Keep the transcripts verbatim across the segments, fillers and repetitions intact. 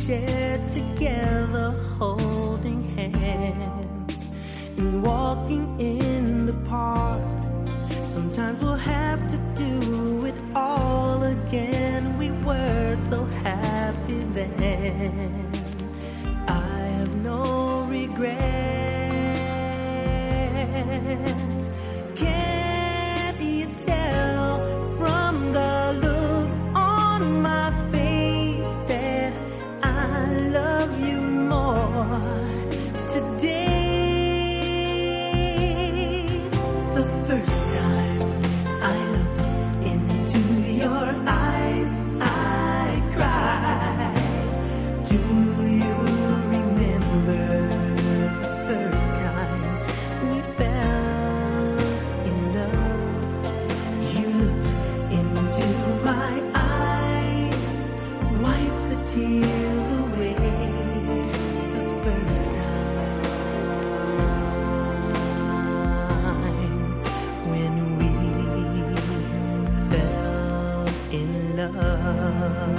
shared together, holding hands and walking in the park. Sometimes we'll have to do it all again. We were so happy then. I have no regrets. Can't you tell from the look on my face that I love you more today? The first time I looked into your eyes, I cried. Do you remember the first time we fell in love? You looked into my eyes, wiped the tears away. The first time when we fell in love.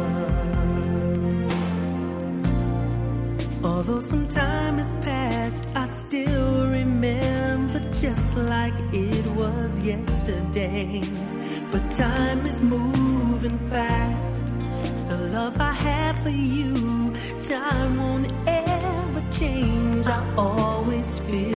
Although some time has passed, I still remember just like it was yesterday. But time is moving fast. The love I have for you, time won't ever change. I always feel